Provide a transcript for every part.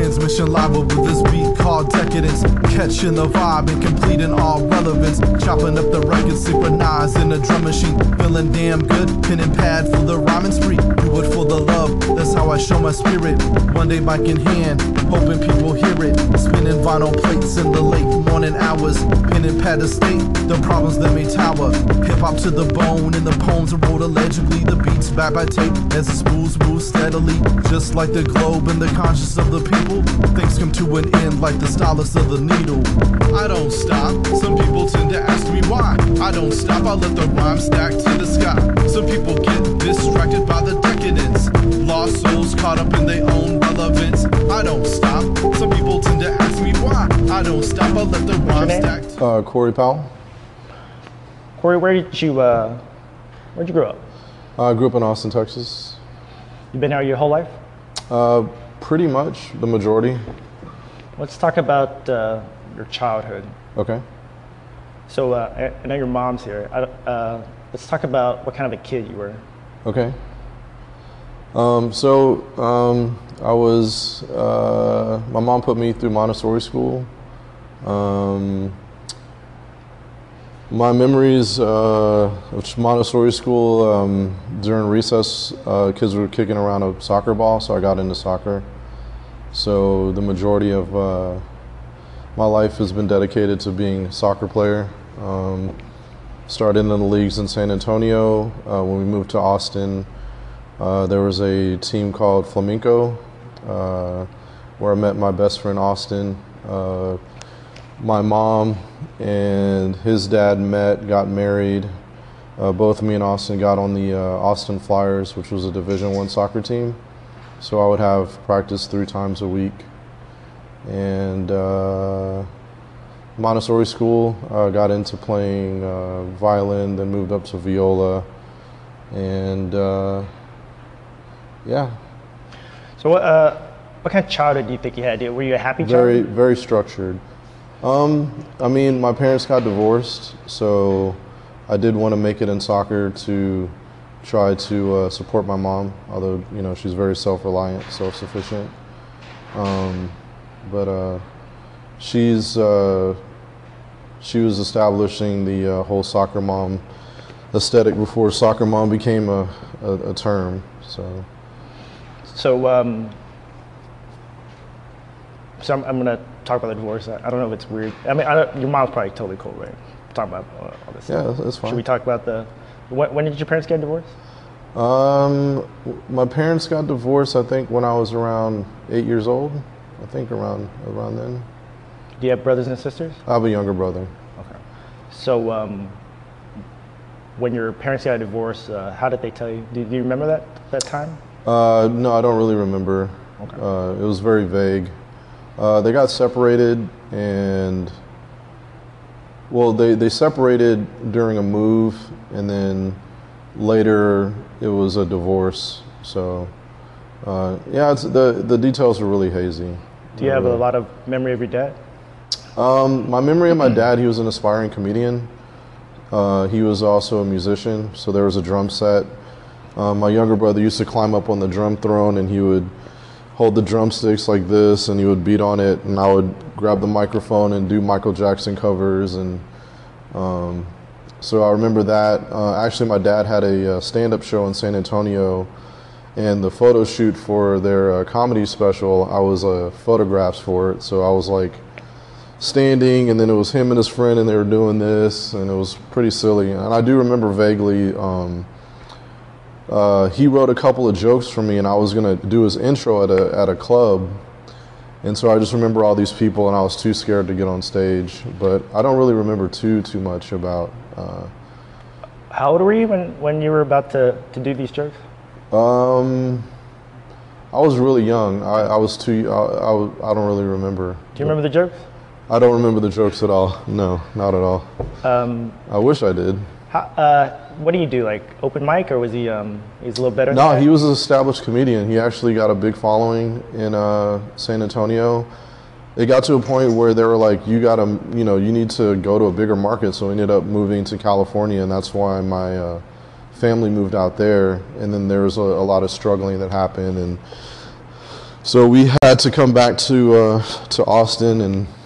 Transmission live with this beat called Decadence. Catching the vibe and completing all relevance. Chopping up the record, synchronized in a drum machine. Feeling damn good, pen and pad for the rhyming spree. Do it for the love, that's how I show my spirit. One day mic in hand, hoping people hear it. Spinning vinyl plates in the late morning hours. Pen and pad to state the problems that may tower. Hip hop to the bone and the poems are wrote illegibly. The beats back by tape as the spools move steadily. Just like the globe and the conscience of the people. Things come to an end like the stylus of the needle. I don't stop. Some people tend to ask me why. I don't stop, I let the rhyme stack to the sky. Some people get distracted by the decadence. Lost souls caught up in their own relevance. I don't stop. Some people tend to ask me why. I don't stop, I let the rhyme stack. Corey Powell. Corey, where'd you grow up? I grew up in Austin, Texas. You been here your whole life? Pretty much, the majority. Let's talk about your childhood. Okay. So I know your mom's here. Let's talk about what kind of a kid you were. Okay. I was, my mom put me through Montessori school. My memories of Montessori school, during recess, kids were kicking around a soccer ball, so I got into soccer. So the majority of my life has been dedicated to being a soccer player. Started in the leagues in San Antonio. When we moved to Austin, there was a team called Flamenco, where I met my best friend Austin. My mom and his dad met, got married. Both me and Austin got on the Austin Flyers, which was a Division I soccer team. So I would have practice 3 times a week. And Montessori school, got into playing violin, then moved up to viola. And yeah. So what kind of childhood do you think you had? Were you a happy child? Very structured. I mean, my parents got divorced, so I did want to make it in soccer to try to support my mom, although, you know, she's very self-reliant, self-sufficient. But she was establishing the whole soccer mom aesthetic before soccer mom became a term, so. So I'm going to talk about the divorce. I don't know if it's weird. I mean, your mom's probably totally cool, right? Talk about all this yeah, stuff. that's fine. Should we talk about when did your parents get divorced? My parents got divorced, I think, when I was around 8 years old. I think around then. Do you have brothers and sisters? I have a younger brother. Okay. So when your parents got divorced, how did they tell you? Do you remember that time? No, I don't really remember. Okay. It was very vague. They got separated, and well, they separated during a move, and then later it was a divorce. So yeah, the details are really hazy. Do you have a lot of memory of your dad? My memory of my dad, he was an aspiring comedian. He was also a musician, so there was a drum set. My younger brother used to climb up on the drum throne, and he would hold the drumsticks like this, and he would beat on it, and I would grab the microphone and do Michael Jackson covers. And so I remember that. Actually, my dad had a stand-up show in San Antonio, and the photo shoot for their comedy special, I was photographs for it. So I was like standing, and then it was him and his friend, and they were doing this, and it was pretty silly. And I do remember vaguely, he wrote a couple of jokes for me, and I was gonna do his intro at a club, and so I just remember all these people, and I was too scared to get on stage. But I don't really remember too much about. How old were you when you were about to do these jokes? I was really young. I was too. I don't really remember. Do you remember the jokes? I don't remember the jokes at all. No, not at all. I wish I did. What do you do? Like open mic, or was he? He's a little better. No, he was an established comedian. He actually got a big following in San Antonio. It got to a point where they were like, you need to go to a bigger market. So I ended up moving to California, and that's why my family moved out there. And then there was a lot of struggling that happened, and So we had to come back to Austin,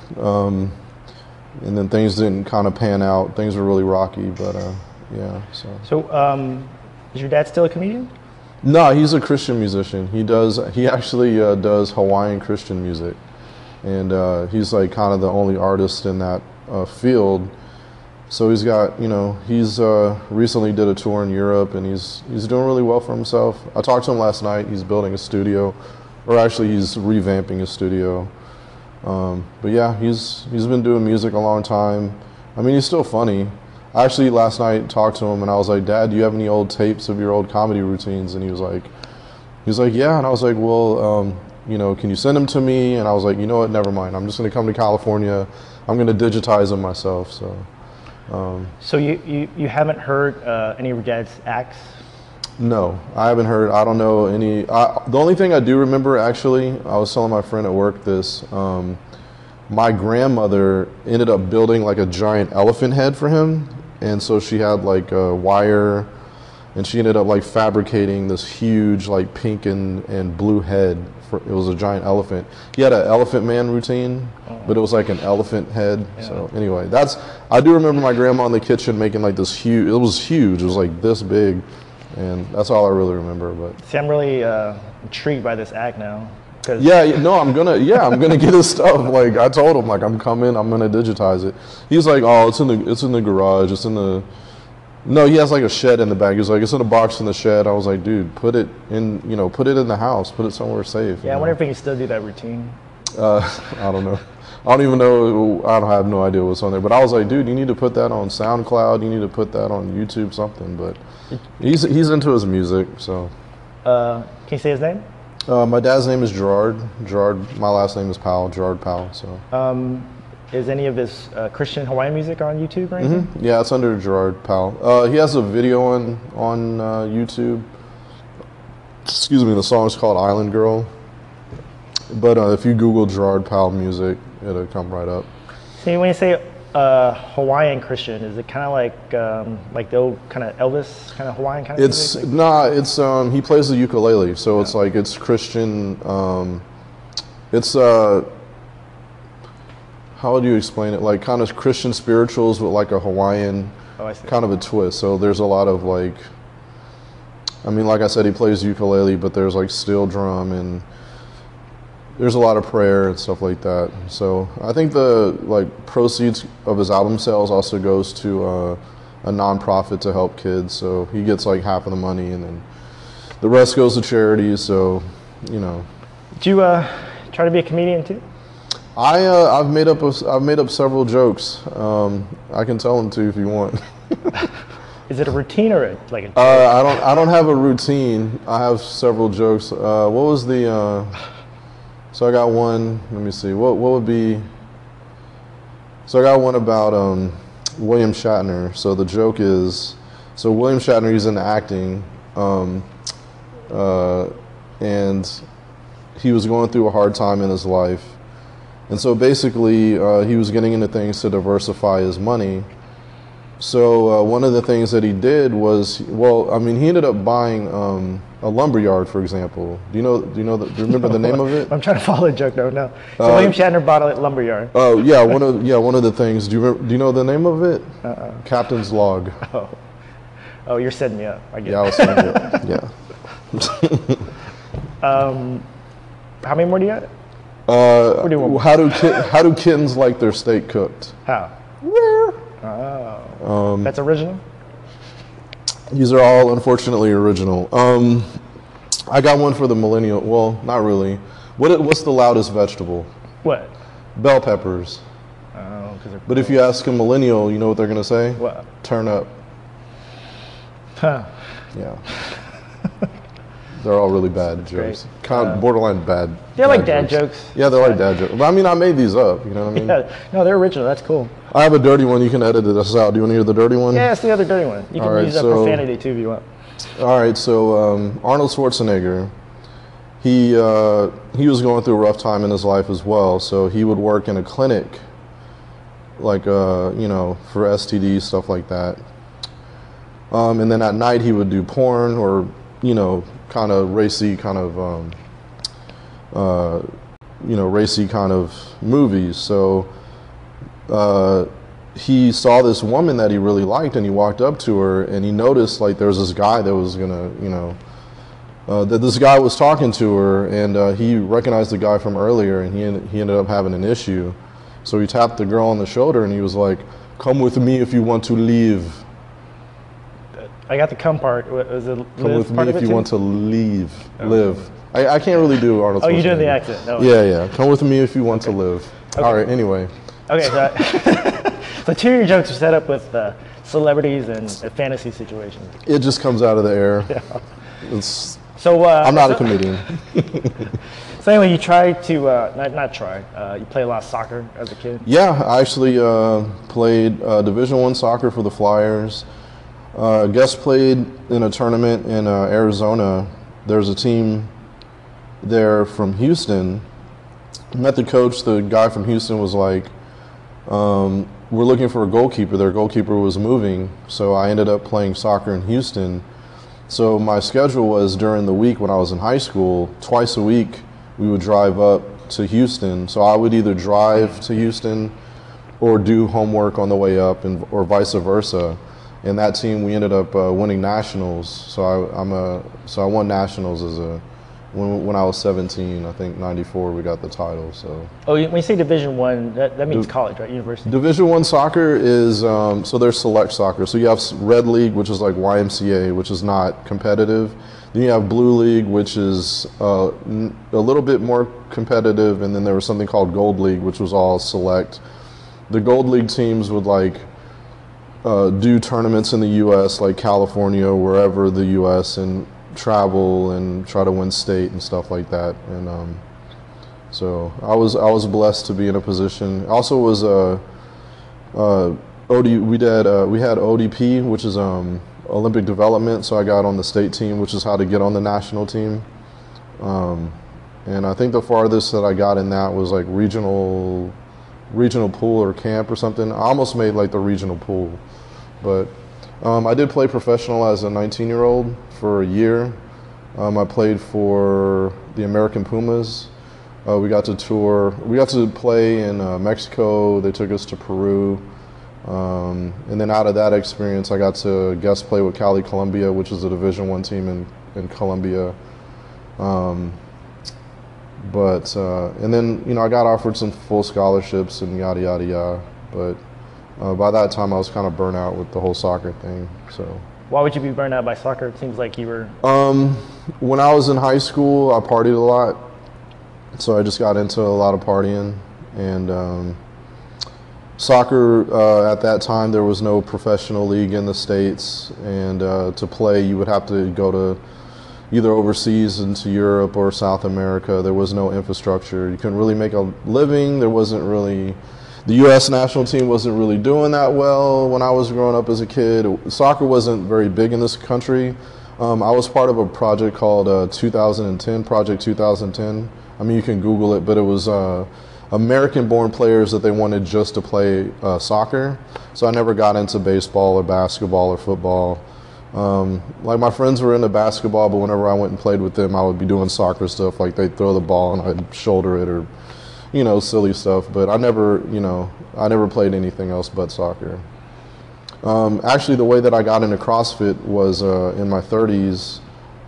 and then things didn't kind of pan out. Things were really rocky, but yeah. So, is your dad still a comedian? No, he's a Christian musician. He actually does Hawaiian Christian music, and he's like kind of the only artist in that field. So he's got, he's recently did a tour in Europe, and he's doing really well for himself. I talked to him last night. He's building a studio, or actually he's revamping his studio. But yeah, he's been doing music a long time. I mean, he's still funny. I actually last night talked to him, and I was like, "Dad, do you have any old tapes of your old comedy routines?" And he was like, "Yeah." And I was like, "Well, can you send them to me?" And I was like, "You know what? Never mind. I'm just gonna come to California. I'm gonna digitize them myself." So. So you haven't heard any of your dad's acts? No, I haven't heard. I don't know any. The only thing I do remember, actually, I was telling my friend at work this. My grandmother ended up building like a giant elephant head for him, and so she had like a wire, and she ended up like fabricating this huge like pink and blue head. It was a giant elephant. He had an Elephant Man routine, but it was like an elephant head. Yeah. So anyway, I do remember my grandma in the kitchen making like this huge. It was huge. It was like this big, and that's all I really remember. But see, I'm really intrigued by this act now. I'm gonna get his stuff. Like I told him, like I'm coming. I'm gonna digitize it. He's like, oh, it's in the garage. It's in the. No, he has like a shed in the back. He's like, it's in a box in the shed. I was like, dude, put it in the house. Put it somewhere safe. Yeah, I wonder if he can still do that routine. I don't know. I don't even know. I have no idea what's on there. But I was like, dude, you need to put that on SoundCloud. You need to put that on YouTube, something. But he's into his music. So. Can you say his name? My dad's name is Gerard. My last name is Powell. Gerard Powell. So. Is any of his Christian Hawaiian music on YouTube or anything? Mm-hmm. Yeah, it's under Gerard Powell. He has a video on YouTube. Excuse me, the song's called Island Girl. But if you Google Gerard Powell music, it'll come right up. See, when you say Hawaiian Christian, is it kind of like the old kind of Elvis kind of Hawaiian kind of music? It's he plays the ukulele, so it's like it's Christian. It's how would you explain it? Like kind of Christian spirituals with like a Hawaiian kind of a twist. So there's a lot of like, I mean, like I said, he plays ukulele, but there's like steel drum and there's a lot of prayer and stuff like that. So I think the like proceeds of his album sales also goes to a nonprofit to help kids. So he gets like half of the money, and then the rest goes to charities. So, Did you try to be a comedian too? I've made up several jokes. I can tell them to you if you want. Is it a routine or like a? I don't have a routine. I have several jokes. What was the? So I got one. Let me see. What would be? So I got one about William Shatner. So the joke is, so William Shatner, he's into acting, and he was going through a hard time in his life. And so basically, he was getting into things to diversify his money. So one of the things that he did was, he ended up buying a lumberyard, for example. Do you remember the name of it? I'm trying to follow the joke. No. So William Shatner bought a lumberyard. Oh yeah, one of the things. Do you know the name of it? Captain's Log. Oh, you're setting me up. I get it. Yeah, I was setting you up. Yeah. How many more do you got? How do kittens like their steak cooked? How? That's original? These are all unfortunately original. I got one for the millennial. Well, not really. What's the loudest vegetable? What? Bell peppers. But if you ask a millennial, you know what they're gonna say? What? Turnip. Huh. Yeah. They're all really bad jokes. Kind of borderline bad. They're like dad jokes. Yeah, they're like dad jokes. But I mean, I made these up. You know what I mean? Yeah. No, they're original. That's cool. I have a dirty one. You can edit this out. Do you want to hear the dirty one? Yeah, it's the other dirty one. You can use that profanity too if you want. All right. So Arnold Schwarzenegger, he was going through a rough time in his life as well. So he would work in a clinic, like for STDs, stuff like that. And then at night he would do porn or kind of racy kind of racy kind of movies. So he saw this woman that he really liked, and he walked up to her, and he noticed like there was this guy that was gonna, that this guy was talking to her, and he recognized the guy from earlier, and he ended up having an issue. So he tapped the girl on the shoulder, and he was like, "Come with me if you want to leave." I got the come part. Was it Come with me if you want to leave, Oh. live. I can't really do Arnold Schwarzenegger. Oh, you doing the accent? No. Yeah. Come with me if you want to live. Okay. All right. Anyway. Okay, so, so two of your jokes are set up with celebrities and fantasy situations. It just comes out of the air. Yeah. It's, So I'm not a comedian. So anyway, you tried to not try. You played a lot of soccer as a kid. Yeah, I actually played Division I soccer for the Flyers. Guest played in a tournament in Arizona. There's a team there from Houston. Met the coach. The guy from Houston was like, we're looking for a goalkeeper. Their goalkeeper was moving, so I ended up playing soccer in Houston. So my schedule was during the week when I was in high school, twice a week we would drive up to Houston. So I would either drive to Houston or do homework on the way up, or vice versa. And that team, we ended up winning nationals. So I won nationals when I was 17. I think '94 we got the title. So. Oh, when you say Division I, that means college, right? University. Division I soccer is so there's select soccer. So you have Red League, which is like YMCA, which is not competitive. Then you have Blue League, which is a little bit more competitive, and then there was something called Gold League, which was all select. The Gold League teams would do tournaments in the U.S., like California, wherever the U.S., and travel and try to win state and stuff like that. And so I was blessed to be in a position. Also was we had ODP, which is Olympic development. So I got on the state team, which is how to get on the national team. And I think the farthest that I got in that was like regional pool or camp or something. I almost made like the regional pool, but I did play professional as a 19-year-old for a year. I played for the American Pumas. We got to tour. We got to play in Mexico. They took us to Peru. And then out of that experience, I got to guest play with Cali Columbia, which is a Division I team in Colombia. And then, I got offered some full scholarships and yada, yada, yada. But by that time, I was kind of burnt out with the whole soccer thing. So. Why would you be burned out by soccer? It seems like you were. When I was in high school, I partied a lot. So I just got into a lot of partying. And soccer, at that time, there was no professional league in the States. And to play, you would have to go to either overseas into Europe or South America. There was no infrastructure. You couldn't really make a living. There wasn't really, the U.S. national team wasn't really doing that well when I was growing up as a kid. Soccer wasn't very big in this country. I was part of a project called 2010, Project 2010. I mean, you can Google it, but it was American-born players that they wanted just to play soccer. So I never got into baseball or basketball or football. Like my friends were into basketball, but whenever I went and played with them, I would be doing soccer stuff. Like they'd throw the ball and I'd shoulder it, or silly stuff. But I never played anything else but soccer. Actually, the way that I got into CrossFit was in my 30s.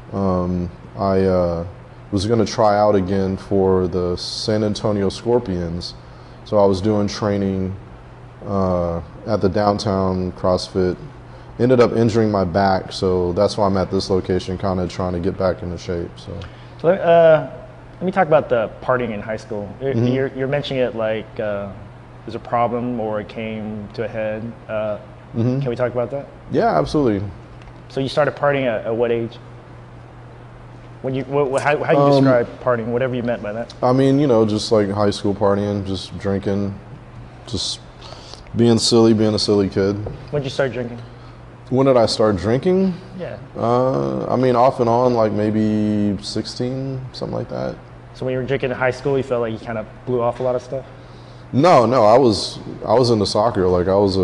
I was going to try out again for the San Antonio Scorpions. So I was doing training at the downtown CrossFit. Ended up injuring my back, so that's why I'm at this location, kind of trying to get back into shape. So let me talk about the partying in high school. Mm-hmm. You're mentioning it like there's a problem or it came to a head. Mm-hmm. Can we talk about that? Yeah, absolutely. So you started partying at what age? When you how you describe partying? Whatever you meant by that. I mean, just like high school partying, just drinking, just being silly, being a silly kid. When did you start drinking? When did I start drinking? Yeah. I mean, off and on, like maybe 16, something like that. So when you were drinking in high school, you felt like you kind of blew off a lot of stuff? No, I was into soccer. Like I was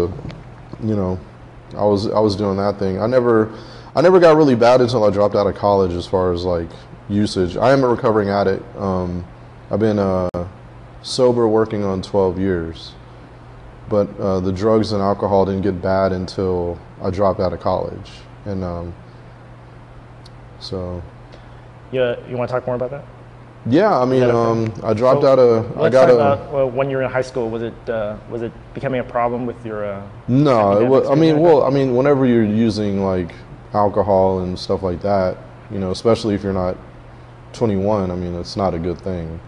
I was doing that thing. I never got really bad until I dropped out of college, as far as like usage. I am a recovering addict. I've been sober working on 12 years, but the drugs and alcohol didn't get bad until I dropped out of college. And so. Yeah, you want to talk more about that? Yeah, I mean, I dropped out of. Let's talk about when you were in high school. Was it becoming a problem with your? No, it was, I mean, whenever you're using like alcohol and stuff like that, you know, especially if you're not 21, I mean, it's not a good thing.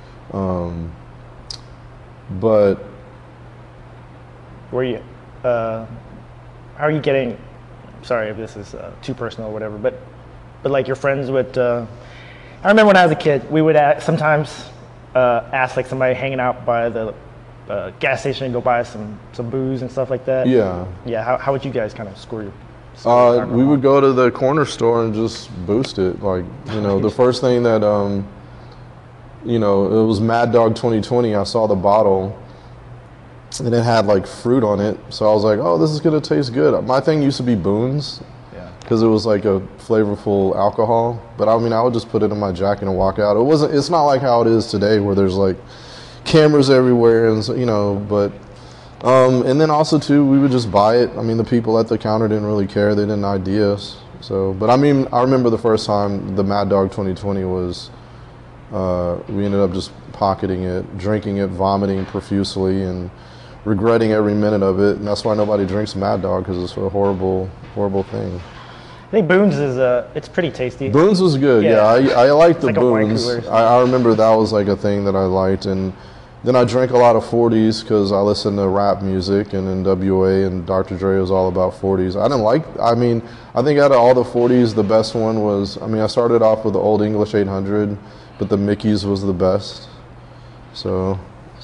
But were you? How are you getting? Sorry if this is too personal or whatever, but like your friends would. I remember when I was a kid, we would sometimes ask like somebody hanging out by the gas station to go buy some booze and stuff like that. Yeah. Yeah. How would you guys kind of score your? We would go to the corner store and just boost it. Like, you know, the first thing that, you know, it was Mad Dog 2020. I saw the bottle and it had like fruit on it. So I was like, oh, this is going to taste good. My thing used to be Boone's. Because it was like a flavorful alcohol, but I mean, I would just put it in my jacket and walk out. It's not like how it is today where there's like cameras everywhere and, you know, but, and then also too, we would just buy it. I mean, the people at the counter didn't really care. They didn't ID us. So, but I mean, I remember the first time the Mad Dog 2020 was, we ended up just pocketing it, drinking it, vomiting profusely and regretting every minute of it. And that's why nobody drinks Mad Dog, because it's a horrible, horrible thing. I think Boone's is it's pretty tasty. Boone's was good. Yeah, I liked the like Boone's. I remember that was like a thing that I liked, and then I drank a lot of 40s because I listened to rap music, and NWA and Dr. Dre was all about 40s. I think out of all the 40s, the best one was. I mean, I started off with the Old English 800, but the Mickey's was the best. So.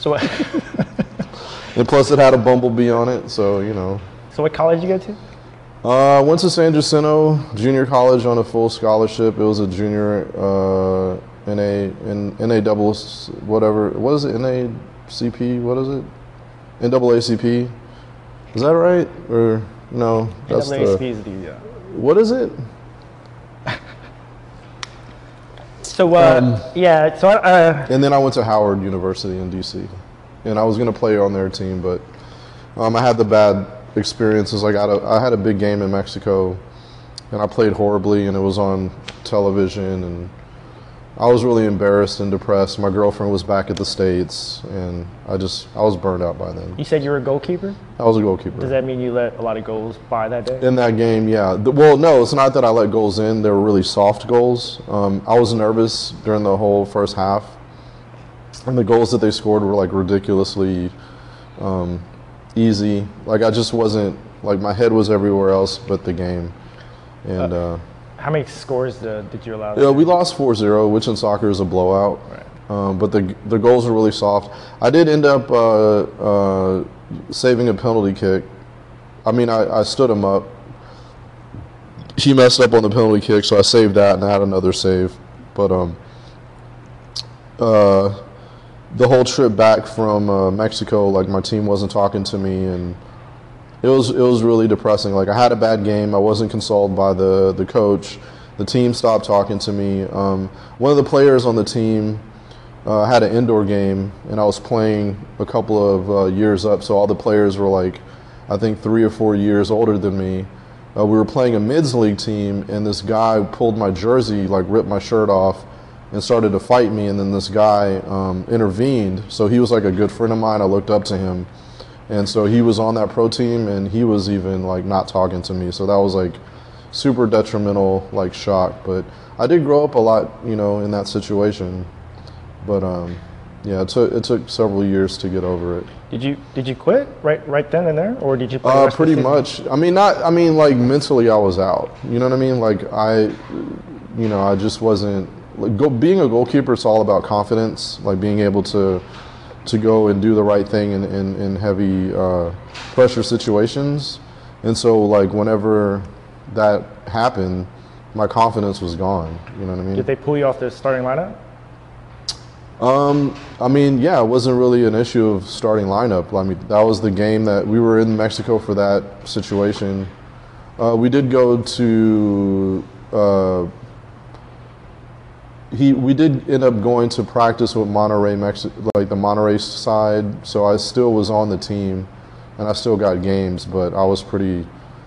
And plus, it had a bumblebee on it, so you know. So, what college did you go to? Went to San Jacinto Junior College on a full scholarship. It was a junior NA double whatever. What is it? NACP? What is it? NAACP? Is that right? Or no? That's NAACP is the. What is it? So yeah. So and then I went to Howard University in DC, and I was gonna play on their team, but I had the bad experiences. I had a big game in Mexico and I played horribly, and it was on television, and I was really embarrassed and depressed. My girlfriend was back at the States, and I was burned out by then. You said you were a goalkeeper? I was a goalkeeper. Does that mean you let a lot of goals by that day? In that game, yeah. Well, no, it's not that I let goals in. They were really soft goals. I was nervous during the whole first half, and the goals that they scored were like ridiculously easy. Like I just wasn't, like my head was everywhere else but the game. And how many scores did you allow? Yeah, we lost 4-0, which in soccer is a blowout. Right. But the goals were really soft. I did end up saving a penalty kick. I mean, I stood him up. He messed up on the penalty kick, so I saved that and I had another save. But the whole trip back from Mexico, like my team wasn't talking to me, and it was really depressing. Like I had a bad game. I wasn't consoled by the coach. The team stopped talking to me. One of the players on the team had an indoor game, and I was playing a couple of years up. So all the players were like, I think 3 or 4 years older than me. We were playing a mids league team, and this guy pulled my jersey, like ripped my shirt off, and started to fight me. And then this guy intervened. So he was like a good friend of mine. I looked up to him. And so he was on that pro team, and he was even like not talking to me. So that was like super detrimental, like shock. But I did grow up a lot, you know, in that situation. But yeah, it took several years to get over it. Did you quit right then and there, or did you play the rest pretty of the much. I mean, like mentally I was out. You know what I mean? Like I just wasn't. Like, being a goalkeeper, it's all about confidence. Like being able to go and do the right thing in heavy pressure situations. And so like whenever that happened, my confidence was gone. You know what I mean? Did they pull you off the starting lineup? I mean, yeah, it wasn't really an issue of starting lineup. I mean, that was the game that we were in Mexico for that situation. We did go to we did end up going to practice with Monterey, like the Monterey side. So I still was on the team, and I still got games, but I was pretty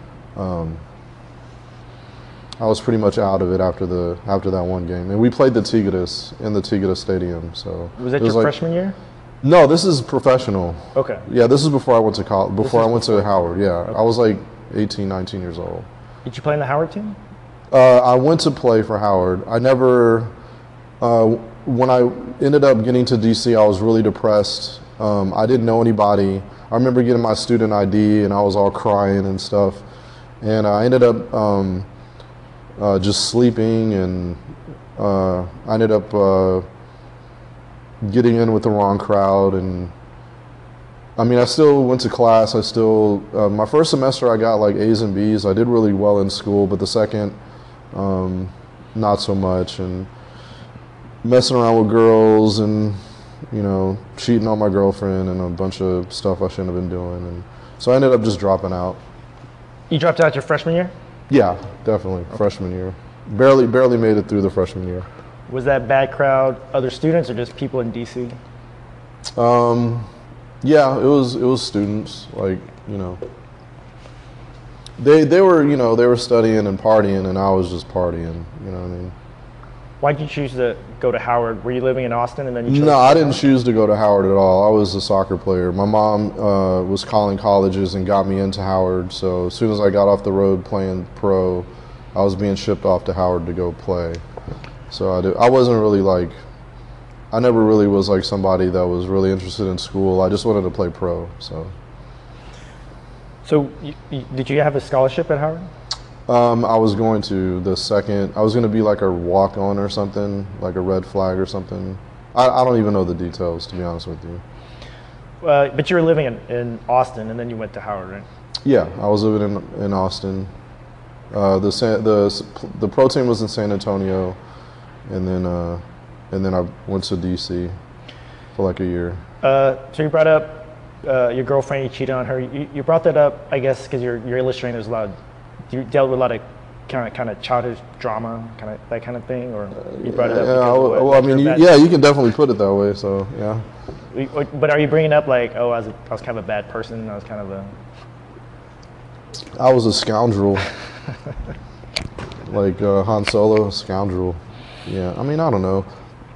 much out of it after that one game. And we played the Tigres in the Tigres Stadium. So was that your freshman year? No, this is professional. Okay. Yeah, this is before I went to college. Before I went to Howard. Yeah, okay. I was like 18, 19 years old. Did you play in the Howard team? I went to play for Howard. I never. When I ended up getting to DC, I was really depressed. I didn't know anybody. I remember getting my student ID, and I was all crying and stuff. And I ended up just sleeping, and I ended up getting in with the wrong crowd. And I mean, I still went to class. I still, my first semester I got like A's and B's. I did really well in school, but the second, not so much. And messing around with girls and, you know, cheating on my girlfriend and a bunch of stuff I shouldn't have been doing. And so I ended up just dropping out. You dropped out your freshman year? Yeah, definitely. Okay. Freshman year. Barely made it through the freshman year. Was that bad crowd other students or just people in DC? Yeah, it was students, like, you know. They were studying and partying, and I was just partying, you know what I mean? Why did you choose to go to Howard? Were you living in Austin and then you chose No, I didn't choose to go to Howard at all. I was a soccer player. My mom was calling colleges and got me into Howard, so as soon as I got off the road playing pro, I was being shipped off to Howard to go play. So I wasn't really like, I never really was like somebody that was really interested in school. I just wanted to play pro, so. So did you have a scholarship at Howard? I was going to I was going to be like a walk-on or something, like a red flag or something. I don't even know the details, to be honest with you. But you were living in Austin, and then you went to Howard, right? Yeah, I was living in Austin. The pro team was in San Antonio, and then I went to DC for like a year. So you brought up your girlfriend. You cheated on her. You brought that up, I guess, because you're illustrating. There's a lot of, you dealt with a lot of kind of childhood drama, kind of that kind of thing, or you brought it up? Well, I mean, you can definitely put it that way. So yeah. But are you bringing up like, oh, I was kind of a bad person. I was kind of I was a scoundrel. Like Han Solo, scoundrel. Yeah, I mean, I don't know.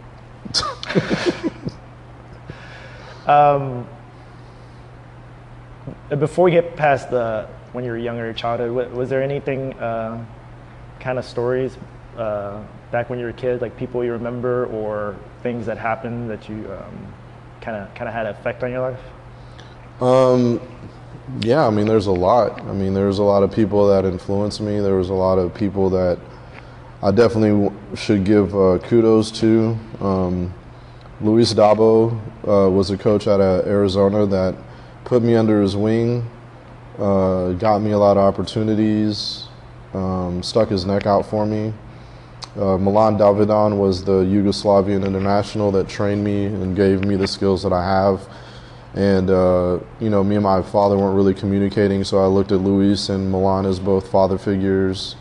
Before we get past when you were younger, your childhood, was there anything, kind of stories back when you were a kid, like people you remember or things that happened that you kind of had an effect on your life? Yeah, I mean, there's a lot. I mean, there's a lot of people that influenced me. There was a lot of people that I definitely should give kudos to. Luis Dabo was a coach out of Arizona that put me under his wing, got me a lot of opportunities, stuck his neck out for me. Milan Davidan was the Yugoslavian international that trained me and gave me the skills that I have. And, you know, me and my father weren't really communicating, so I looked at Luis and Milan as both father figures.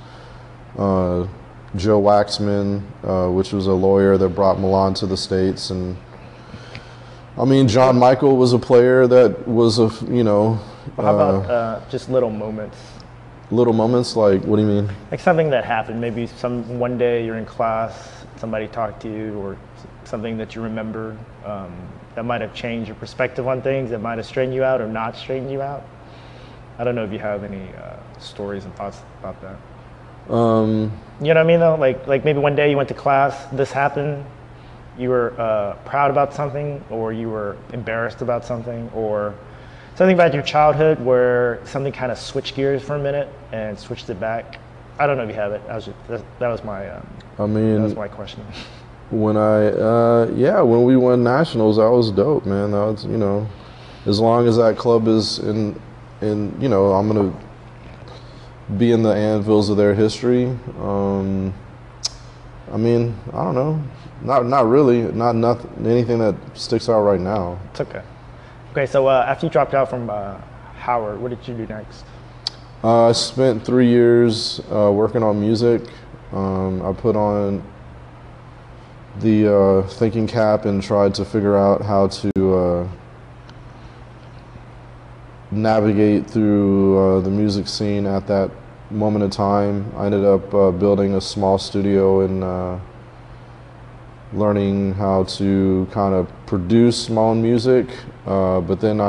Joe Waxman, which was a lawyer that brought Milan to the States. And, I mean, John Michael was a player that was you know. How about just little moments? Little moments, like, what do you mean? Like something that happened, maybe one day you're in class, somebody talked to you, or something that you remember that might have changed your perspective on things, that might have straightened you out or not straightened you out. I don't know if you have any stories and thoughts about that. You know what I mean, though? Like maybe one day you went to class, this happened, you were proud about something, or you were embarrassed about something, or something about your childhood where something kind of switched gears for a minute and switched it back. I don't know if you have it. That was my question. When when we won nationals, that was dope, man. That was, you know, as long as that club is in, you know, I'm gonna be in the anvils of their history. I mean, I don't know, not really, nothing, anything that sticks out right now. It's okay. Okay, so after you dropped out from Howard, what did you do next? I spent 3 years working on music. I put on the thinking cap and tried to figure out how to navigate through the music scene at that moment in time. I ended up building a small studio and learning how to kind of produce my own music. But then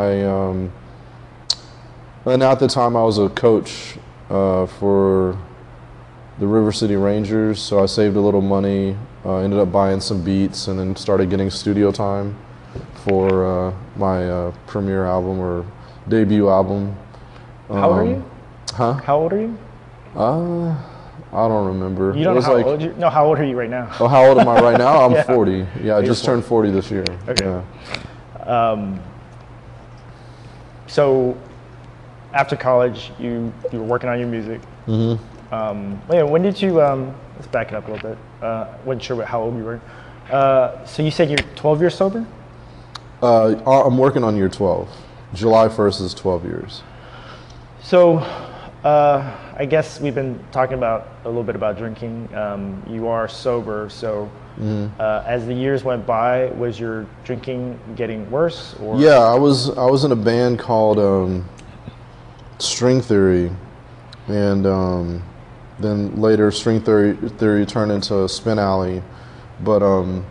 and at the time I was a coach for the River City Rangers, so I saved a little money, ended up buying some beats, and then started getting studio time for my premiere album or debut album. How old are you? Huh? How old are you? I don't remember. You don't know how old you? No, how old are you right now? Oh, how old am I right now? I'm Yeah. 40. Yeah, I just turned 40 this year. Okay. Yeah. So after college, you were working on your music. When did you? Let's back it up a little bit. Wasn't sure how old you were. So you said you're 12 years sober? I'm working on year 12. July 1st is 12 years. So, I guess we've been talking a little bit about drinking. You are sober, so as the years went by, was your drinking getting worse? Or? Yeah, I was in a band called String Theory, and then later String Theory turned into Spin Alley. But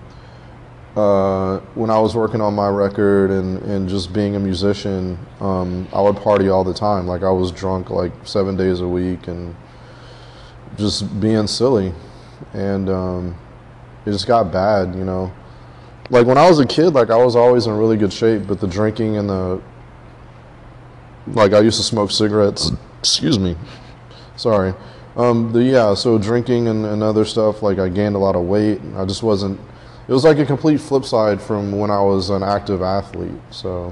when I was working on my record and just being a musician, I would party all the time. Like I was drunk like 7 days a week and just being silly. And it just got bad, you know. Like when I was a kid, like I was always in really good shape, but the drinking and like I used to smoke cigarettes. Excuse me. Sorry. So drinking and other stuff, like I gained a lot of weight. I just wasn't. It was like a complete flip side from when I was an active athlete. So,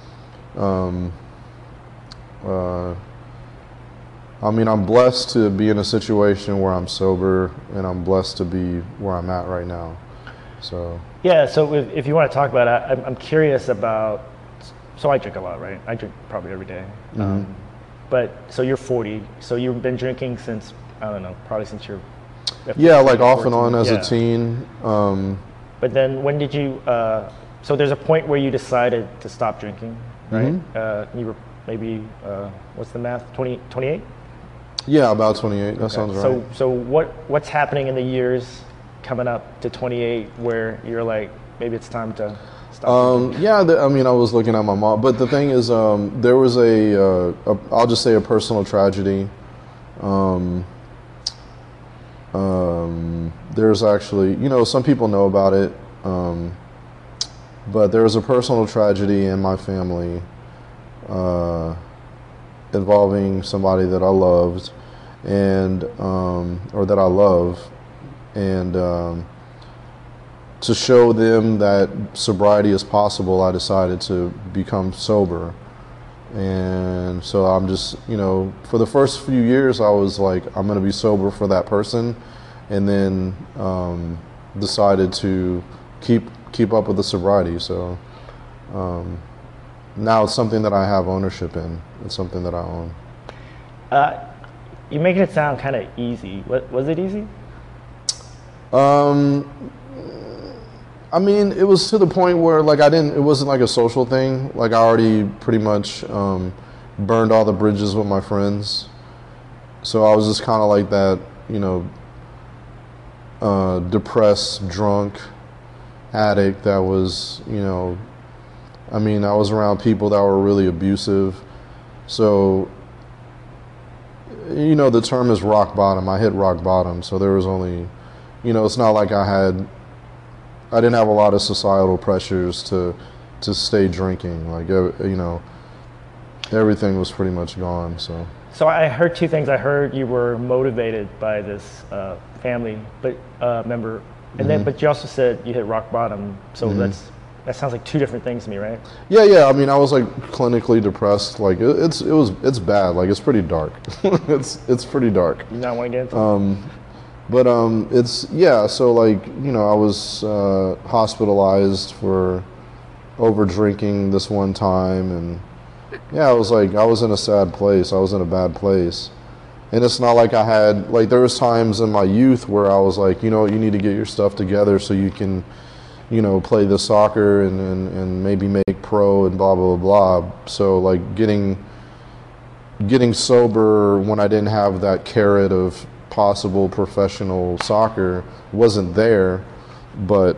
I mean, I'm blessed to be in a situation where I'm sober, and I'm blessed to be where I'm at right now. So. Yeah. So if you want to talk about it, I'm curious about. So I drink a lot, right? I drink probably every day. But so you're 40. So you've been drinking since I don't know, probably since you're. Yeah, like off and 14. on as Yeah. a teen. But then when did you, so there's a point where you decided to stop drinking, right? You were maybe, what's the math, 28? Yeah, about 28, that sounds right. So what's happening in the years coming up to 28 where you're like, maybe it's time to stop drinking? Yeah, I mean, I was looking at my mom, but the thing is, there was I'll just say a personal tragedy. There's actually, you know, some people know about it, but there was a personal tragedy in my family involving somebody that I loved and or that I love, and to show them that sobriety is possible, I decided to become sober. And so I'm just, you know, for the first few years I was like, I'm going to be sober for that person, and then decided to keep up with the sobriety. So now it's something that I have ownership in. It's something that I own. You're making it sound kind of easy. Was it easy? I mean, it was to the point where like it wasn't like a social thing. Like I already pretty much burned all the bridges with my friends. So I was just kind of like that, you know, depressed, drunk addict that was, you know, I mean, I was around people that were really abusive. So, you know, the term is rock bottom. I hit rock bottom. So there was only, you know, it's not like I didn't have a lot of societal pressures to stay drinking. Like, you know, everything was pretty much gone. So I heard two things. I heard you were motivated by this family member, and then but you also said you hit rock bottom. So that sounds like two different things to me, right? Yeah. I mean, I was like clinically depressed. Like it's bad. Like it's pretty dark. it's pretty dark. You not want to get into it? But it's, yeah, so like, you know, I was hospitalized for over drinking this one time, and yeah, I was in a sad place. I was in a bad place. And it's not like I had, like there was times in my youth where I was like, you know, you need to get your stuff together so you can, you know, play the soccer and maybe make pro and blah, blah, blah. So like getting sober when I didn't have that carrot of possible professional soccer wasn't there. But,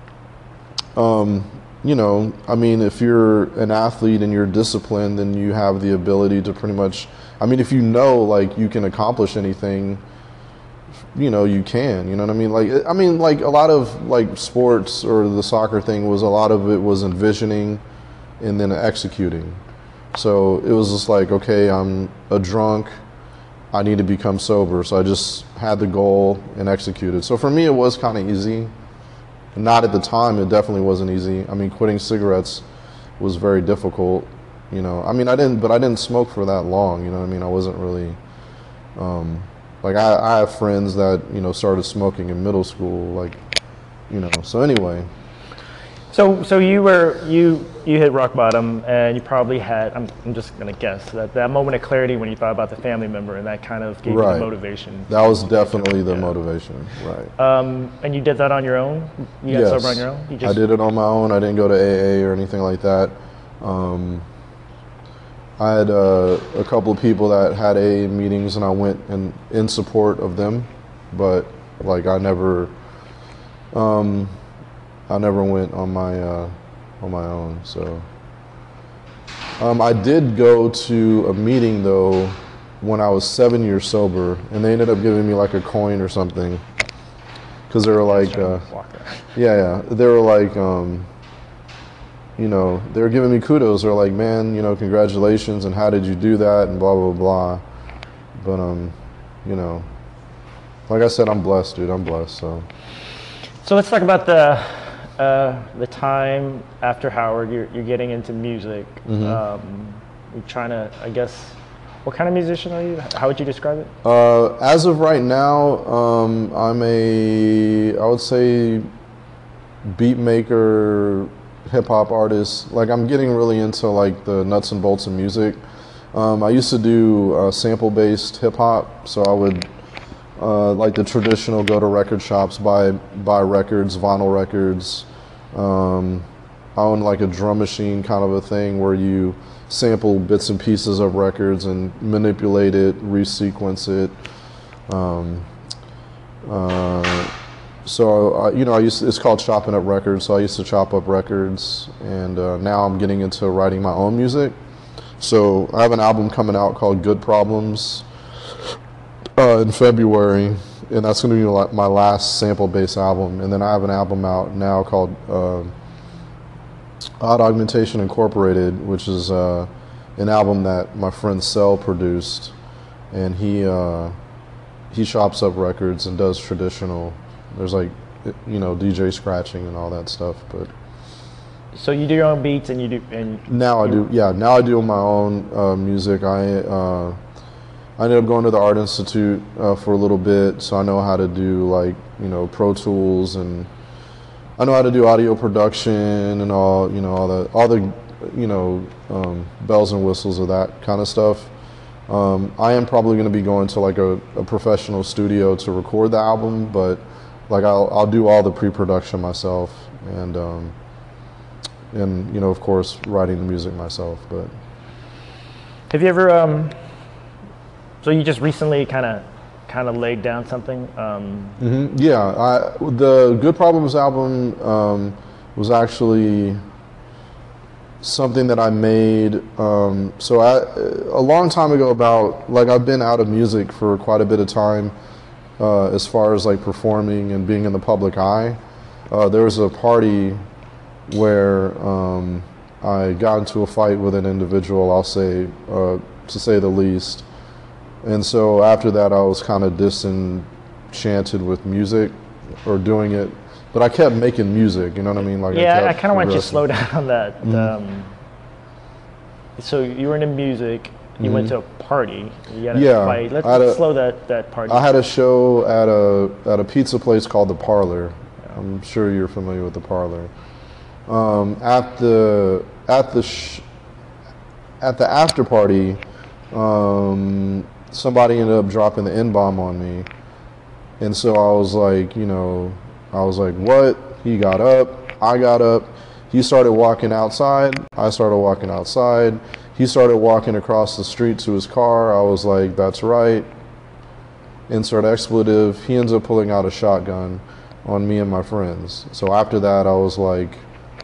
you know, I mean, if you're an athlete and you're disciplined, then you have the ability to pretty much, I mean, if you know, like, you can accomplish anything, you know, you can, you know what I mean? Like a lot of, like, sports or the soccer thing was, a lot of it was envisioning and then executing. So it was just like, okay, I'm a drunk, I need to become sober. So I just had the goal and executed. So for me, it was kind of easy. Not at the time, it definitely wasn't easy. I mean, quitting cigarettes was very difficult, you know. I mean, I didn't smoke for that long, you know what I mean? I wasn't really, like I have friends that, you know, started smoking in middle school, like, you know, so anyway. So you hit rock bottom, and you probably had, I'm just gonna guess, that moment of clarity when you thought about the family member, and that kind of gave you the motivation. That was definitely the motivation, right. And you did that on your own? You got sober on your own? I did it on my own. I didn't go to AA or anything like that. I had a couple of people that had AA meetings, and I went in support of them, but like I never went on my own. So I did go to a meeting though when I was 7 years sober, and they ended up giving me like a coin or something, because they were like, they were like, you know, they were giving me kudos. They're like, man, you know, congratulations, and how did you do that, and blah blah blah. But you know, like I said, I'm blessed, dude. I'm blessed. So let's talk about the time after Howard. You're getting into music. You're trying to, I guess, what kind of musician are you? How would you describe it? As of right now, I'm I would say, beat maker, hip hop artist. Like I'm getting really into like the nuts and bolts of music. I used to do sample based hip hop, so I would like the traditional, go to record shops, buy records, vinyl records. I own like a drum machine kind of a thing where you sample bits and pieces of records and manipulate it, resequence it. So you know, it's called chopping up records. So I used to chop up records, and now I'm getting into writing my own music. So I have an album coming out called Good Problems in February, and that's going to be like my last sample-based album. And then I have an album out now called Odd Augmentation Incorporated, which is an album that my friend Cell produced, and he chops up records and does traditional. There's like, you know, DJ scratching and all that stuff, but. So you do your own beats, and you do, now I do, yeah. Now I do my own music. I ended up going to the Art Institute for a little bit, so I know how to do like, you know, Pro Tools, and I know how to do audio production and all, you know, all the you know, bells and whistles of that kind of stuff. I am probably going to be going to like a professional studio to record the album, but like I'll do all the pre-production myself, and you know, of course, writing the music myself. But have you ever so you just recently kind of laid down something? Yeah, the Good Problems album was actually something that I made a long time ago. About like, I've been out of music for quite a bit of time, as far as like performing and being in the public eye. There was a party where I got into a fight with an individual, I'll say, to say the least. And so after that, I was kind of disenchanted with music or doing it, but I kept making music, you know what I mean? Like, yeah, I kind of want you to slow down on that. So you were into music, you went to a party, you had a fight. Let's slow that party. I had a show at a pizza place called The Parlor. Yeah. I'm sure you're familiar with The Parlor. At the after party, somebody ended up dropping the N-bomb on me. And so I was like, you know, I was like, what? He got up, I got up. He started walking outside, I started walking outside. He started walking across the street to his car. I was like, that's right. Insert expletive. He ends up pulling out a shotgun on me and my friends. So after that, I was like,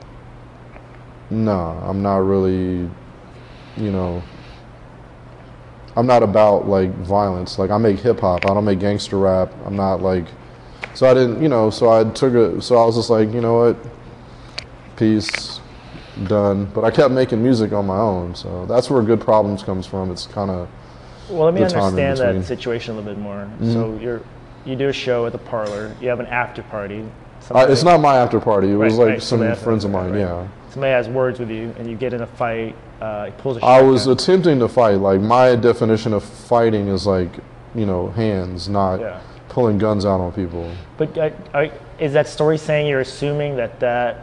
nah, I'm not really, you know, I'm not about like violence. Like I make hip hop, I don't make gangster rap. I'm not like, so I didn't, you know, so I was just like, you know what, peace, done. But I kept making music on my own. So that's where Good Problems comes from. It's kind of, well, let me understand that situation a little bit more. So you do a show at the Parlor, you have an after party. It's not my after party, it was like some somebody friends of mine, right. yeah. Somebody has words with you and you get in a fight, he pulls a shotgun. I was attempting to fight. Like my definition of fighting is like, you know, hands, not pulling guns out on people. But is that story saying you're assuming that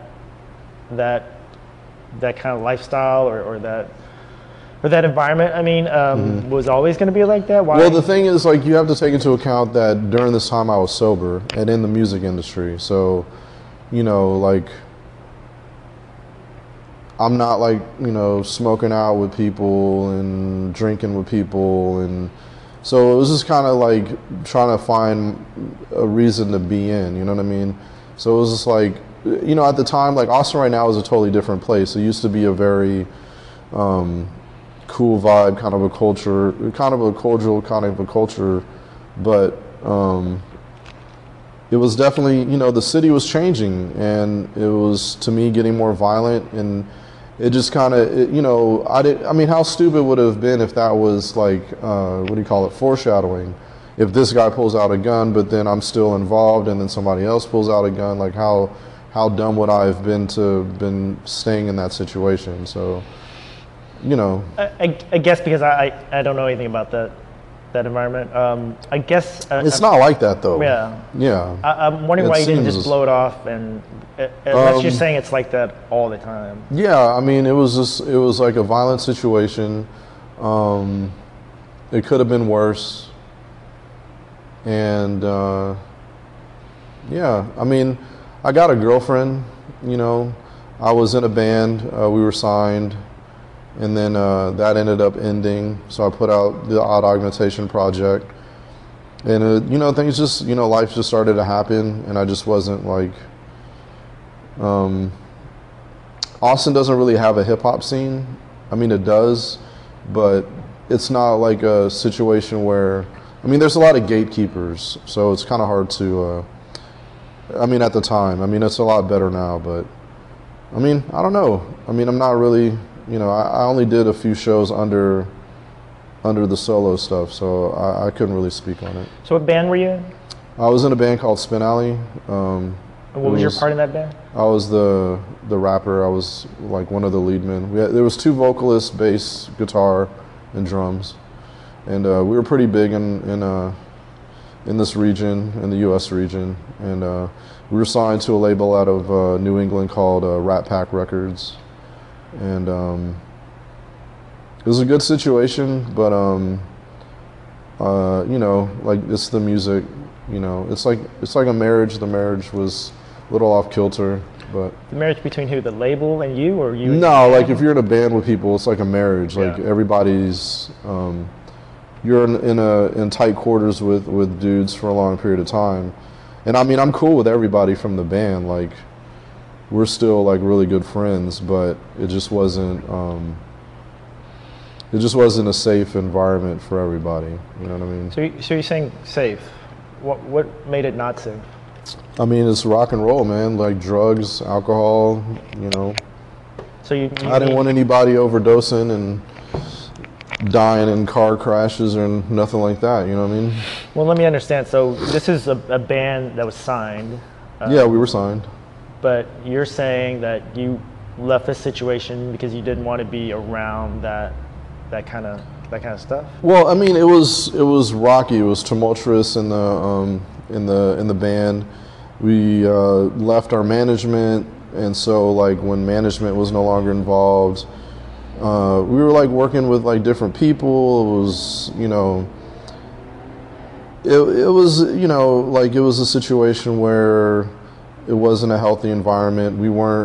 kind of lifestyle or that environment, I mean, was always going to be like that? Why? Well, the thing is, like, you have to take into account that during this time I was sober and in the music industry. So, you know, like, I'm not like, you know, smoking out with people and drinking with people. And so it was just kind of like trying to find a reason to be in, you know what I mean? So it was just like, you know, at the time, like Austin right now is a totally different place. It used to be a very cool vibe, kind of a culture, kind of a cordial kind of a culture, but it was definitely, you know, the city was changing and it was, to me, getting more violent, and it just kind of, you know, I mean, how stupid would it have been if that was like, what do you call it, foreshadowing? If this guy pulls out a gun, but then I'm still involved and then somebody else pulls out a gun, like how dumb would I have been staying in that situation? So, you know. I guess because I don't know anything about that environment. I guess it's not like that though. Yeah. Yeah. I'm wondering why you didn't just blow it off, and unless you're saying it's like that all the time. Yeah, I mean, it was like a violent situation. It could have been worse. And yeah, I mean, I got a girlfriend, you know. I was in a band, we were signed, and then that ended up ending. So I put out the Odd Augmentation Project. And, you know, things just, you know, life just started to happen, and I just wasn't like, Austin doesn't really have a hip hop scene. I mean, it does, but it's not like a situation where, I mean, there's a lot of gatekeepers, so it's kind of hard to, I mean, at the time, I mean, it's a lot better now, but, I mean, I don't know. I mean, I'm not really, you know, I only did a few shows under the solo stuff, so I couldn't really speak on it. So what band were you in? I was in a band called Spin Alley. And what was your part in that band? I was the rapper. I was like one of the lead men. There was 2 vocalists, bass, guitar, and drums. And we were pretty big in this region, in the U.S. region, and we were signed to a label out of New England called Rat Pack Records, and it was a good situation, but you know, like, it's the music, you know, it's like a marriage. The marriage was a little off kilter, but the marriage between who? The label and you, or you? No, like if you're in a band with people, it's like a marriage. Like everybody's. You're in tight quarters with dudes for a long period of time, and I mean, I'm cool with everybody from the band. Like, we're still like really good friends, but it just wasn't a safe environment for everybody. You know what I mean? So you're saying safe? What made it not safe? I mean, it's rock and roll, man. Like drugs, alcohol. You know. So I didn't want anybody overdosing and dying in car crashes or nothing like that, you know what I mean? Well, let me understand. So this is a band that was signed. Yeah, we were signed. But you're saying that you left this situation because you didn't want to be around that kind of stuff? Well, I mean, it was rocky. It was tumultuous in the band. We left our management, and so like when management was no longer involved, we were like working with like different people. It was, you know, it was, you know, like it was a situation where it wasn't a healthy environment.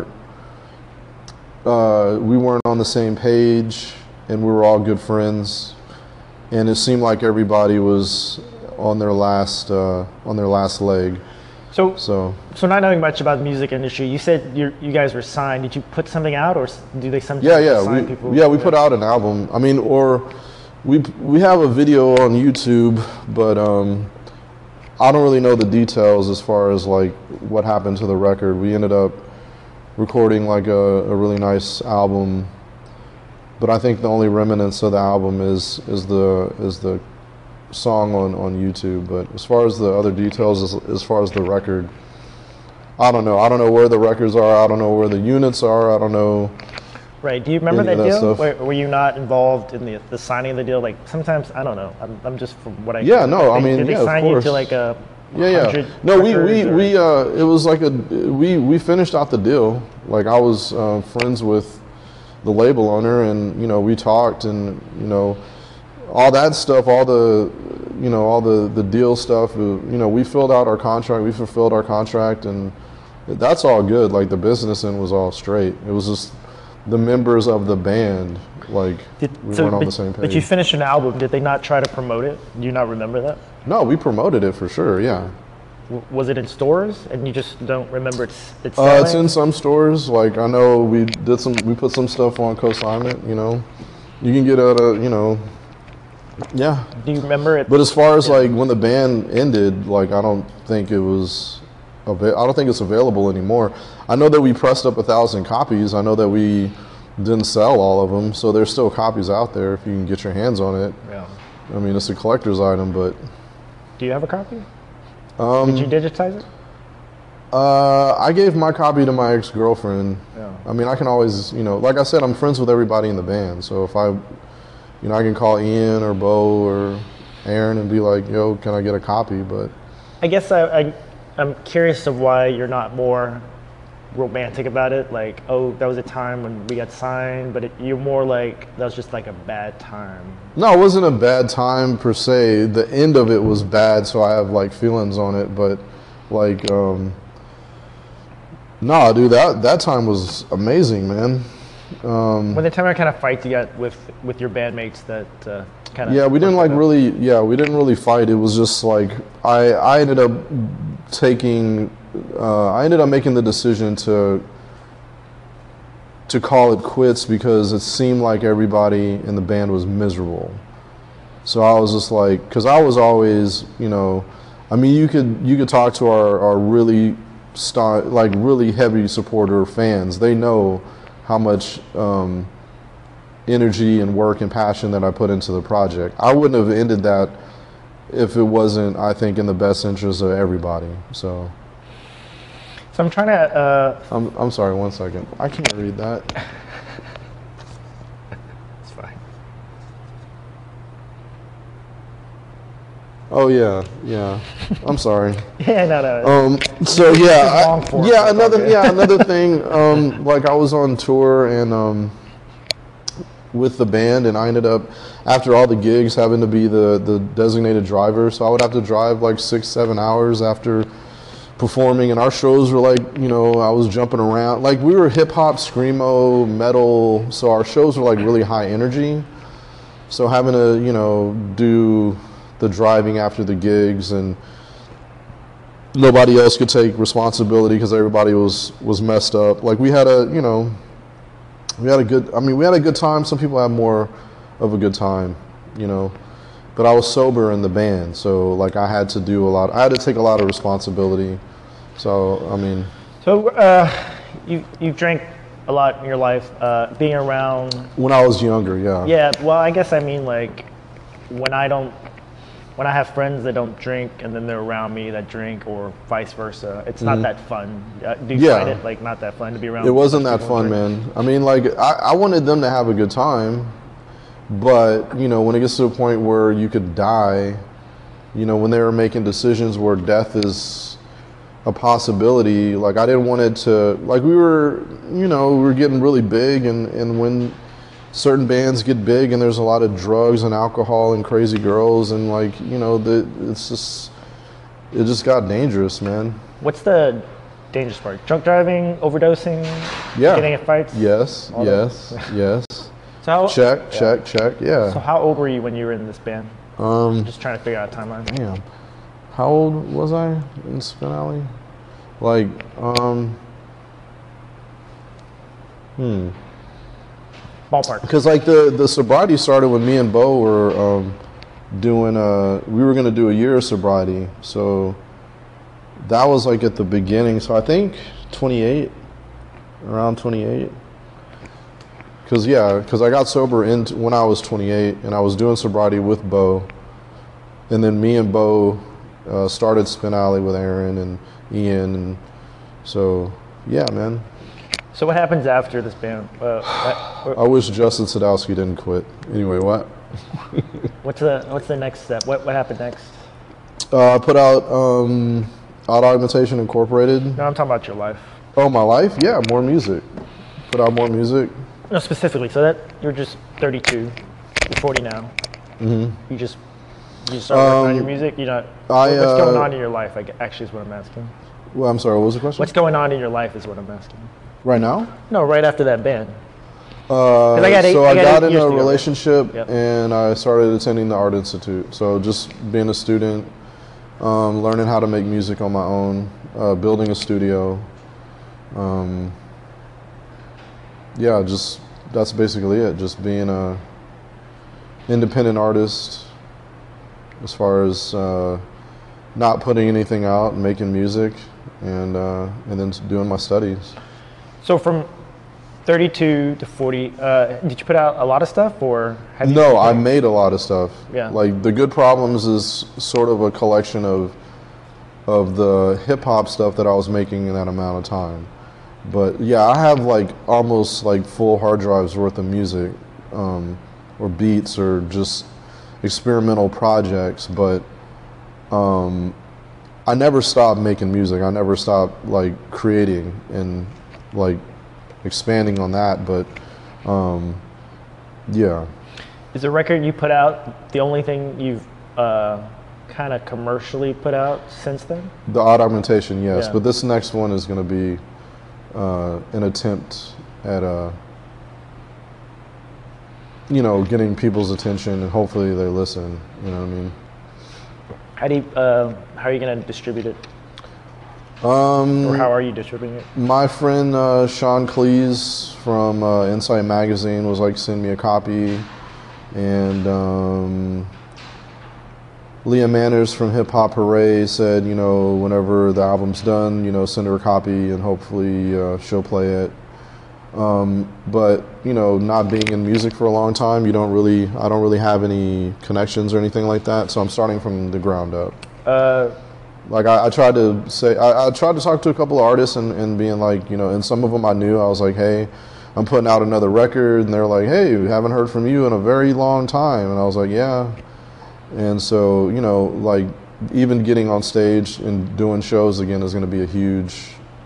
We weren't on the same page, and we were all good friends, and it seemed like everybody was on their last leg. So not knowing much about the music industry, you said you guys were signed. Did you put something out, or do they sometimes sign people? We put out an album. I mean, or we have a video on YouTube, but I don't really know the details as far as like what happened to the record. We ended up recording like a really nice album, but I think the only remnants of the album is the song on YouTube. But as far as the other details, as far as the record, I don't know. I don't know where the records are. I don't know where the units are. I don't know. Right. Do you remember that deal? Were you not involved in the signing of the deal? Like sometimes, I don't know. I'm just from what I. Yeah. No. I mean, did they sign you to like a? Yeah. No. We it was like we finished out the deal. Like I was friends with the label owner, and you know we talked, and you know all that stuff, all the deal stuff. You know, we filled out our contract. We fulfilled our contract, and that's all good. Like the business end was all straight. It was just the members of the band, like we weren't on the same page. But you finished an album. Did they not try to promote it? Do you not remember that? No, we promoted it for sure. Yeah. Was it in stores, and you just don't remember it's it's in some stores. Like I know we put some stuff on consignment. You know, you can get yeah. Do you remember it? But as far as like when the band ended, like I don't think it's available anymore. I know that we pressed up 1,000 copies. I know that we didn't sell all of them, so there's still copies out there if you can get your hands on it. Yeah. I mean, it's a collector's item, but. Do you have a copy? Did you digitize it? I gave my copy to my ex-girlfriend. Yeah. I mean, I can always, like I said, I'm friends with everybody in the band, so if I can call Ian or Bo or Aaron and be like, yo, can I get a copy? But I guess I'm curious of why you're not more romantic about it. Like, oh, that was a time when we got signed, but you're more like, that was just like a bad time. No, it wasn't a bad time per se. The end of it was bad, so I have like feelings on it. But like, no, dude, that time was amazing, man. When the time I kind of fight you got with your bandmates that kind of. Yeah, we didn't we didn't really fight. It was just like I ended up making the decision to call it quits because it seemed like everybody in the band was miserable. So I was just like, because I was always, I mean, you could talk to our really really heavy supporter fans. They know how much energy and work and passion that I put into the project. I wouldn't have ended that if it wasn't, I think, in the best interest of everybody. So I'm trying to. I'm sorry. 1 second. I can't read that. It's fine. Oh yeah. I'm sorry. Yeah, no. So another thing. Like I was on tour and with the band, and I ended up after all the gigs having to be the designated driver. So I would have to drive like 6-7 hours after performing, and our shows were like, I was jumping around. Like we were hip hop, screamo, metal, so our shows were like really high energy. So having to, do the driving after the gigs, and nobody else could take responsibility because everybody was messed up. Like we had a good time. Some people have more of a good time, but I was sober in the band, so like I had to take a lot of responsibility. So I mean. So you drank a lot in your life, being around. When I was younger, yeah. Yeah, well, I guess I mean like when I have friends that don't drink and then they're around me that drink, or vice versa, it's not that fun. Do you find it like not that fun to be around? It wasn't that fun, man. I mean, like I wanted them to have a good time. But, when it gets to a point where you could die, when they were making decisions where death is a possibility, like I didn't want it to, like we were getting really big, and when certain bands get big and there's a lot of drugs and alcohol and crazy girls and like, you know, it just got dangerous, man. What's the dangerous part? Drunk driving, overdosing, Yeah. getting in fights? Yes, All yes, that? yes. So how, Check, yeah. check, yeah. So how old were you when you were in this band? Just trying to figure out a timeline. Damn. How old was I in Spin Alley? Like, Ballpark. Because like the sobriety started when me and Bo were doing we were gonna do a year of sobriety, so that was like at the beginning. So I think 28, around 28. Because I got sober when I was 28, and I was doing sobriety with Bo, and then me and Bo started Spin Alley with Aaron and Ian, and so yeah, man. So what happens after this band? I wish Justin Sadowski didn't quit. Anyway, what? What's the next step? What happened next? I put out Odd Augmentation Incorporated. No, I'm talking about your life. Oh, my life? Yeah, more music. Put out more music. No, specifically. So that you're just 32. You're 40 now. Mm-hmm. You just start working on your music. You know, what's going on in your life? Actually, is what I'm asking. Well, I'm sorry. What was the question? What's going on in your life is what I'm asking. Right now? No, right after that band. I got in a relationship, Yep. and I started attending the Art Institute. So just being a student, learning how to make music on my own, building a studio. That's basically it. Just being a independent artist, as far as not putting anything out, and making music, and then doing my studies. So from 32 to 40, did you put out a lot of stuff, or have you? No, I made a lot of stuff. Yeah. Like The Good Problems is sort of a collection of the hip hop stuff that I was making in that amount of time. But yeah, I have like almost like full hard drives worth of music, or beats, or just experimental projects. But I never stopped making music. I never stopped like creating and like expanding on that. But yeah. Is the record you put out the only thing you've kind of commercially put out since then? The Odd Augmentation, yes. Yeah. But this next one is going to be an attempt at getting people's attention, and hopefully they listen. You know what I mean? How are you going to distribute it? Or how are you distributing it? My friend Sean Cleese from Insight Magazine was like, send me a copy, and Leah Manners from Hip Hop Hooray said, whenever the album's done, send her a copy, and hopefully she'll play it. But not being in music for a long time, I don't really have any connections or anything like that. So I'm starting from the ground up. Like I tried to say, I tried to talk to a couple of artists and being like, and some of them I knew. I was like, hey, I'm putting out another record, and they're like, hey, we haven't heard from you in a very long time. And I was like, yeah. And so, like even getting on stage and doing shows again is going to be a huge,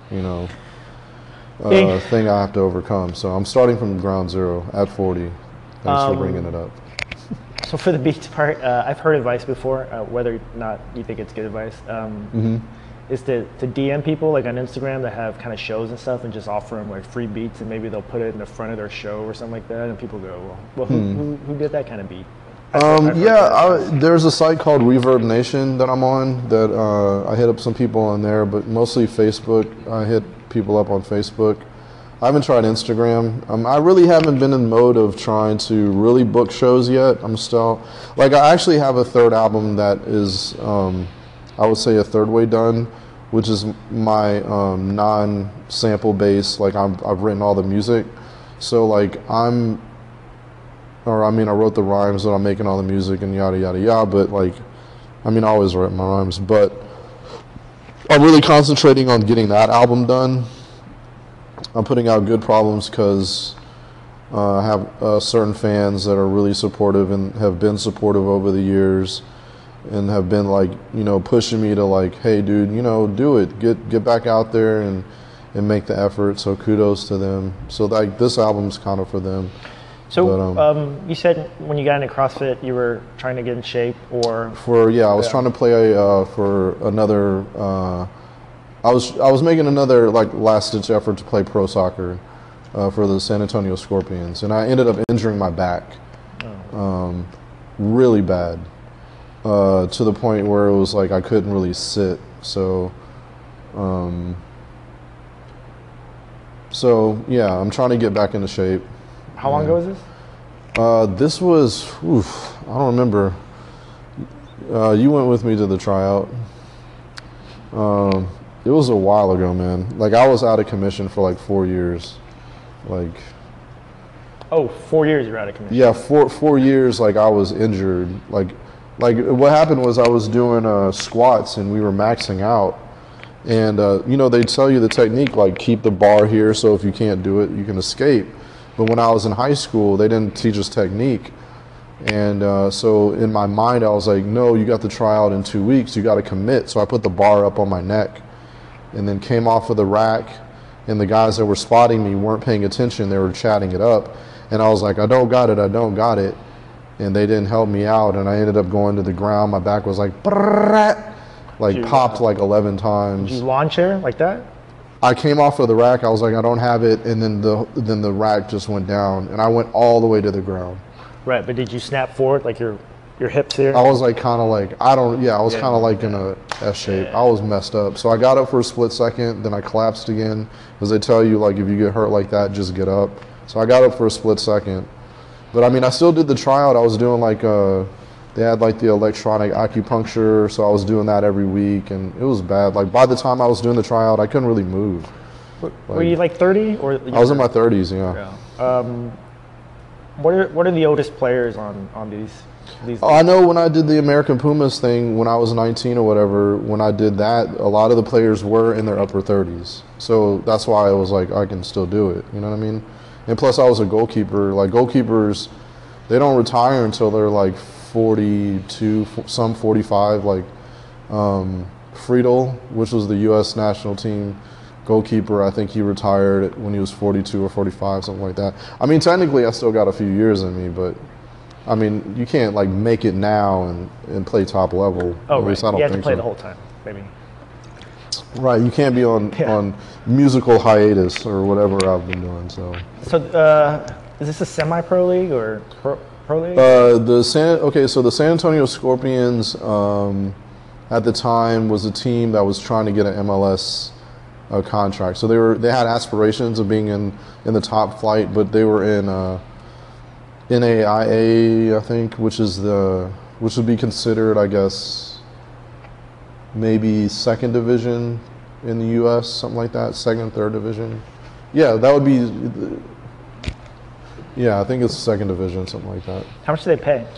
thing I have to overcome. So I'm starting from ground zero at 40. Thanks for bringing it up. So for the beats part, I've heard advice before, whether or not you think it's good advice, is to DM people like on Instagram that have kind of shows and stuff, and just offer them like free beats, and maybe they'll put it in the front of their show or something like that, and people go, well, who did that kind of beat? There's a site called Reverb Nation that I'm on that I hit up some people on there, but mostly Facebook. I hit people up on Facebook. I haven't tried Instagram. I really haven't been in the mode of trying to really book shows yet. I'm still, I actually have a third album that is, I would say a third way done, which is my non-sample bass. I've written all the music. So I wrote the rhymes, and I'm making all the music and yada, yada, yada. But I always write my rhymes, but I'm really concentrating on getting that album done. I'm putting out Good Problems because I have certain fans that are really supportive and have been supportive over the years, and have been pushing me to hey dude, do it, get back out there and make the effort. So kudos to them. So this album's kind of for them. So But, you said when you got into CrossFit, you were trying to get in shape, or I was trying to play for another. I was making another like last ditch effort to play pro soccer for the San Antonio Scorpions, and I ended up injuring my back really bad to the point where it was like I couldn't really sit. So yeah, I'm trying to get back into shape. how long ago was this? This was, I don't remember. You went with me to the tryout. It was a while ago, man. Like I was out of commission for like 4 years. Like, Oh, 4 years you were out of commission. yeah, 4 years. Like I was injured. Like what happened was I was doing squats and we were maxing out. And they tell you the technique, like keep the bar here, so if you can't do it, you can escape. But when I was in high school, they didn't teach us technique. And so in my mind, I was like, no, you got the tryout in 2 weeks. You got to commit. So I put the bar up on my neck and then came off of the rack. And the guys that were spotting me weren't paying attention. They were chatting it up. And I was like, I don't got it. I don't got it. And they didn't help me out. And I ended up going to the ground. My back was like, popped like 11 times. Did you lawn chair like that? I came off of the rack. I was like, I don't have it, and then the rack just went down, and I went all the way to the ground. Right, but did you snap forward, like your hips here? I was like kind of like I was kind of like in a S shape. I was messed up. So I got up for a split second, then I collapsed again, because they tell you like if you get hurt like that, just get up. So I got up for a split second, but I mean I still did the tryout. I was doing like they had like the electronic acupuncture, so I was doing that every week, and it was bad. Like by the time I was doing the tryout, I couldn't really move. Were you like 30 or? I was in my 30s, yeah. What are the oldest players on these? I know when I did the American Pumas thing when I was 19 or whatever, when I did that, a lot of the players were in their upper 30s. So that's why I was like, I can still do it. You know what I mean? And plus, I was a goalkeeper. Like goalkeepers, they don't retire until they're like 42, some 45. Like Friedel, which was the U.S. national team goalkeeper, I think he retired when he was 42 or 45, something like that. I mean, technically, I still got a few years in me, but I mean, you can't like make it now and play top level. Oh, At least right. I don't You have to think play so. the whole time, maybe. Right, you can't be on musical hiatus or whatever I've been doing. So is this a semi-pro league or pro league? So the San Antonio Scorpions at the time was a team that was trying to get an MLS contract. So they had aspirations of being in the top flight, but they were in NAIA, I think, which would be considered, I guess, maybe second division in the U.S., something like that, second, third division. Yeah, that would be. Yeah, I think it's second division, something like that. How much do they pay?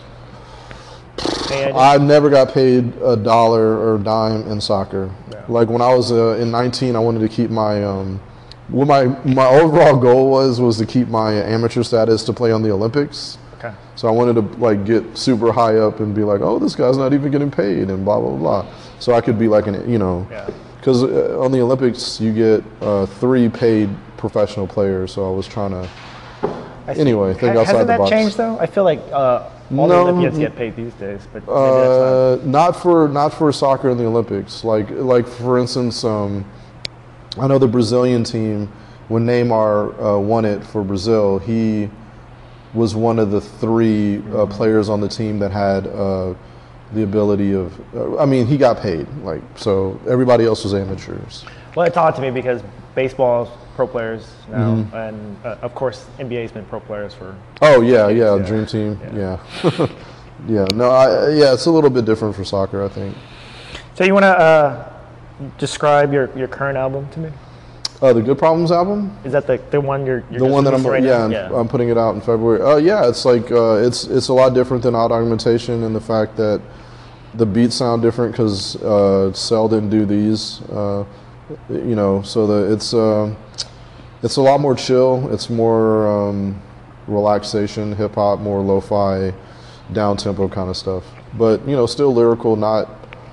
I never got paid a dollar or a dime in soccer. Yeah. Like when I was in 19, I wanted to keep my what my overall goal was to keep my amateur status to play on the Olympics. Okay. So I wanted to like get super high up and be like, oh, this guy's not even getting paid and blah blah blah. So I could be like because on the Olympics you get 3 paid professional players. So I was trying to think outside the box. Hasn't that changed though? I feel like all the Olympians get paid these days, but maybe that's not for soccer in the Olympics. Like for instance, I know the Brazilian team, when Neymar won it for Brazil, he was one of the 3 players on the team that had the ability of. I mean, he got paid. Like so, everybody else was amateurs. Well, it's odd to me because baseball's pro players now, and of course NBA's been pro players for. Oh yeah, Dream Team, yeah. It's a little bit different for soccer, I think. So you want to describe your current album to me? The Good Problems album. Is that the one you're the one that I'm right now? I'm putting it out in February. It's like it's a lot different than Odd Augmentation in the fact that the beats sound different because Cell didn't do these. So it's a lot more chill. It's more relaxation, hip hop, more lo-fi, down tempo kind of stuff. But still lyrical, not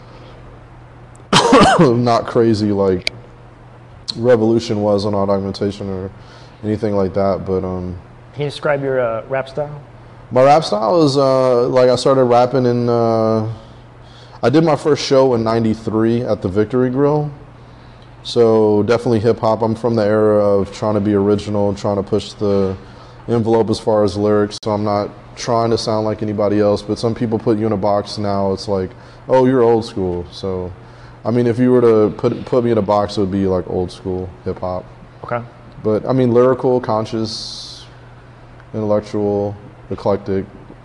not crazy like Revolution was on Odd Augmentation or anything like that. But Can you describe your rap style? My rap style is like I started rapping in. I did my first show in '93 at the Victory Grill. So definitely hip hop. I'm from the era of trying to be original, trying to push the envelope as far as lyrics. So I'm not trying to sound like anybody else. But some people put you in a box now. It's like, oh, you're old school. So, I mean, if you were to put me in a box, it would be like old school hip hop. Okay. But I mean, lyrical, conscious, intellectual, eclectic.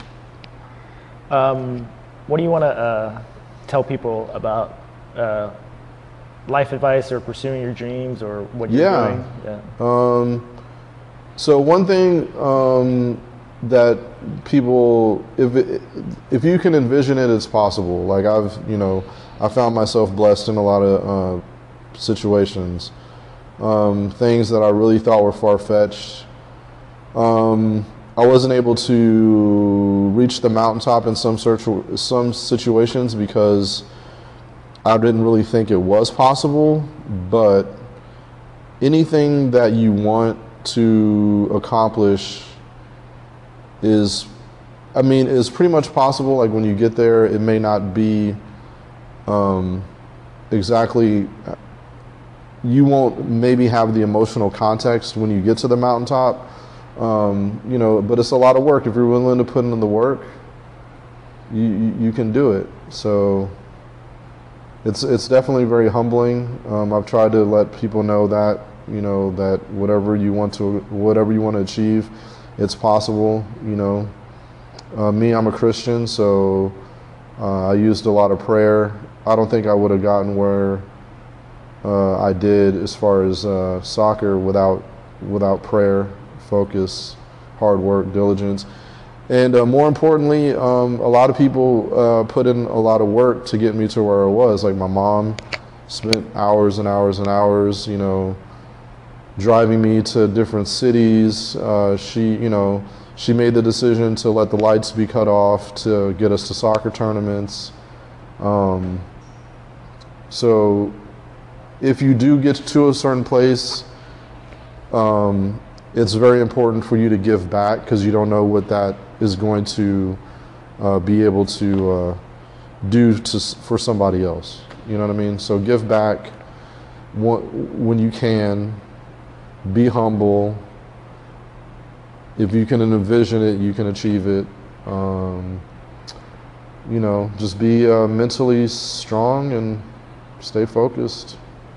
What do you want to tell people about life advice or pursuing your dreams or what you're doing? Yeah. So one thing that people, if you can envision it, it's possible. Like I found myself blessed in a lot of situations. Things that I really thought were far-fetched. I wasn't able to reach the mountaintop in some situations because I didn't really think it was possible, but anything that you want to accomplish is pretty much possible. Like when you get there, it may not be exactly, you won't maybe have the emotional context when you get to the mountaintop, but it's a lot of work. If you're willing to put in the work, you can do it. So it's definitely very humbling. I've tried to let people know that, that whatever you want to achieve, it's possible. Me, I'm a Christian, so I used a lot of prayer. I don't think I would have gotten where I did as far as soccer without prayer, focus, hard work, diligence. And more importantly, a lot of people put in a lot of work to get me to where I was. Like my mom spent hours and hours and hours, driving me to different cities. She made the decision to let the lights be cut off to get us to soccer tournaments. So if you do get to a certain place, it's very important for you to give back because you don't know what that is going to be able to do for somebody else. You know what I mean? So give back when you can. Be humble. If you can envision it, you can achieve it. Just be mentally strong and stay focused.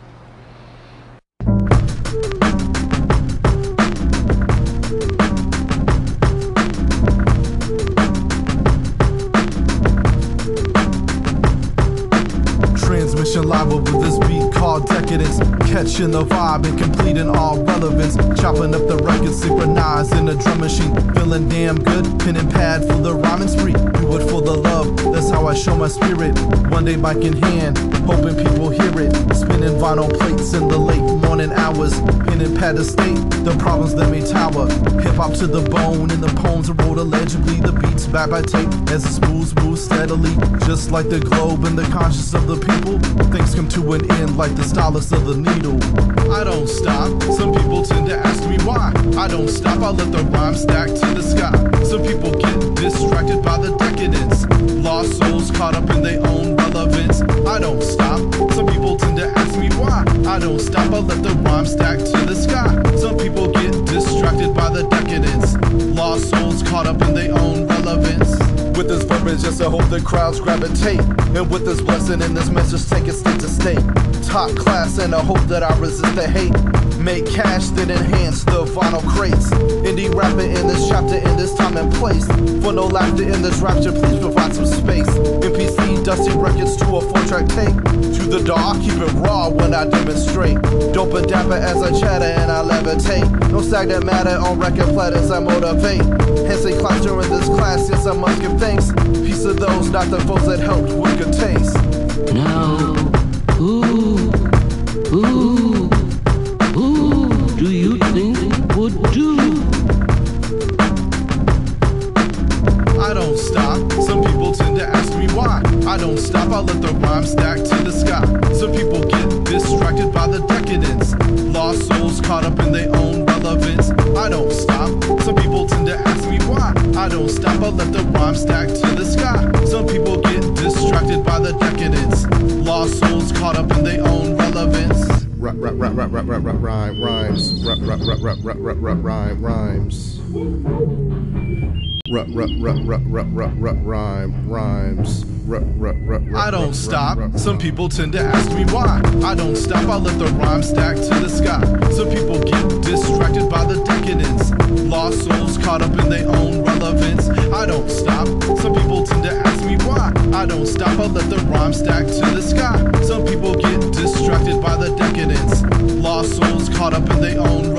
Transmission live over this beat called Decadence. Catching the vibe and completing all relevance. Chopping up the record, synchronized in a drum machine. Feeling damn good, pen and pad for the rhyming spree. Do it for the love, that's how I show my spirit. One day mic in hand, hoping people hear it. Spinning vinyl plates in the late morning hours. Pen and pad to state the problems that may tower. Hip hop to the bone, and the poems are wrote illegibly. The beats back by tape as it moves steadily. Just like the globe and the conscience of the people. Things come to an end like the stylus of the needle. I don't stop. Some people tend to ask me why. I don't stop. I let the rhyme stack to the sky. Some people get distracted by the decadence. Lost souls caught up in their own relevance. I don't stop. Some people tend to ask me why. I don't stop. I let the rhyme stack to the sky. Some people get distracted by the decadence. Lost souls caught up in their own relevance. With this verbiage, just I hope the crowds gravitate. And with this blessing and this message, take it state to state. Top class, and I hope that I resist the hate. Make cash that enhance the vinyl crates. Indie rapper in this chapter, in this time and place. For no laughter in this rapture, please provide some space. MPC, dusty records to a 4-track tape. To the dark, keep it raw when I demonstrate. Dope and dapper as I chatter and I levitate. No stagnant matter on record platters, I motivate. Hence a class during this class, yes I must give thanks. Peace of those, not the foes that helped with good taste. Now, who do you think would do? I don't stop. Some people tend to ask me why. I don't stop. I let the rhyme stack to the sky. Some people get distracted by the decadence. Lost souls caught up in their own relevance. I don't stop. Some people don't stop, I let the rhyme stack to the sky. Some people get distracted by the decadence. Lost souls caught up in their own relevance. Rhymes. Rhymes. I don't stop. Some people tend to ask me why. I don't stop, I let the rhyme stack to the sky. Some people get distracted by the decadence. Lost souls caught up in their own relevance. I don't stop. Some people tend to ask me why. I don't stop, I let the rhyme stack to the sky. Some people get distracted by the decadence. Lost souls caught up in their own